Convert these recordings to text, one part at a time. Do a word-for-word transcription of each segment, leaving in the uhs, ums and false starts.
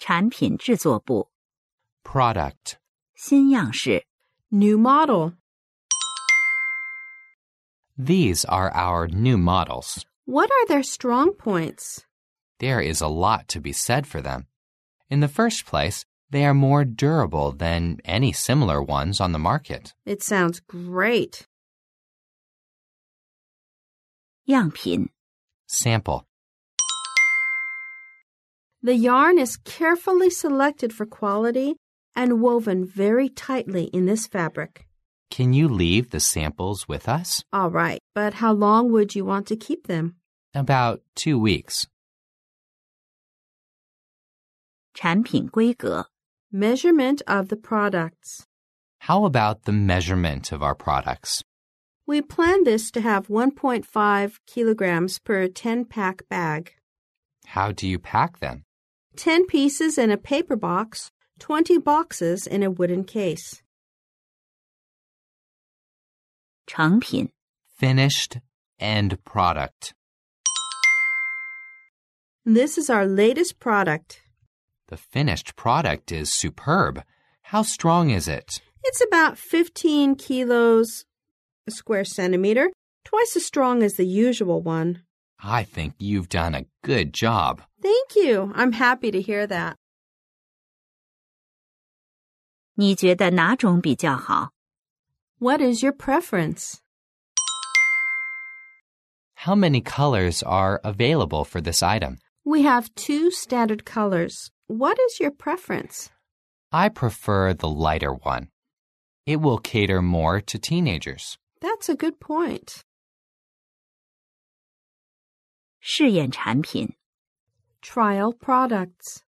产品制作部 Product. 新样式 New model. These are our new models. What are their strong points? There is a lot to be said for them. In the first place, they are more durable than any similar ones on the market. It sounds great. 样品 Sample. The yarn is carefully selected for quality and woven very tightly in this fabric. Can you leave the samples with us? All right, but how long would you want to keep them? About two weeks. 产品规格 Measurement of the products. How about the measurement of our products? We plan this to have one point five kilograms per ten-pack bag. How do you pack them? ten pieces in a paper box, twenty boxes in a wooden case. 成品 Finished end product. This is our latest product. The finished product is superb. How strong is it? It's about fifteen kilos a square centimeter, twice as strong as the usual one. I think you've done a good job. Thank you. I'm happy to hear that. 你觉得哪种比较好 What is your preference? How many colors are available for this item? We have two standard colors. What is your preference? I prefer the lighter one. It will cater more to teenagers. That's a good point. 试验产品 Trial products.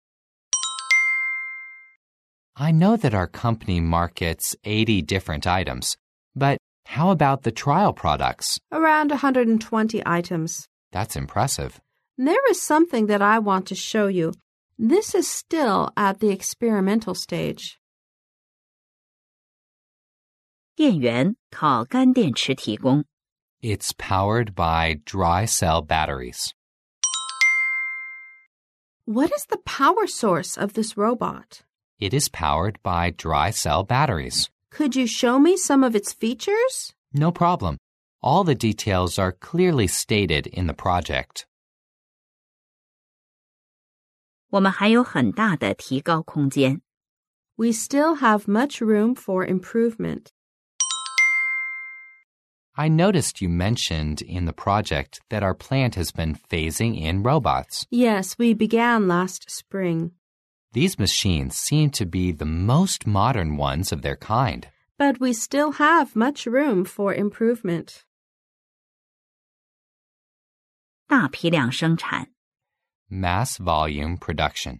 I know that our company markets eighty different items, but how about the trial products? Around one hundred twenty items. That's impressive. There is something that I want to show you. This is still at the experimental stage. 电源靠干电池提供 It's powered by dry cell batteries. What is the power source of this robot? It is powered by dry cell batteries. Could you show me some of its features? No problem. All the details are clearly stated in the project. 我们还有很大的提高空间 We still have much room for improvement. I noticed you mentioned in the project that our plant has been phasing in robots. Yes, we began last spring. These machines seem to be the most modern ones of their kind. But we still have much room for improvement. 大批量生产 Mass volume production.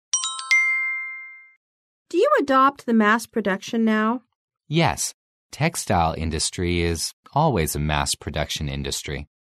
Do you adopt the mass production now? Yes, textile industry is always a mass production industry.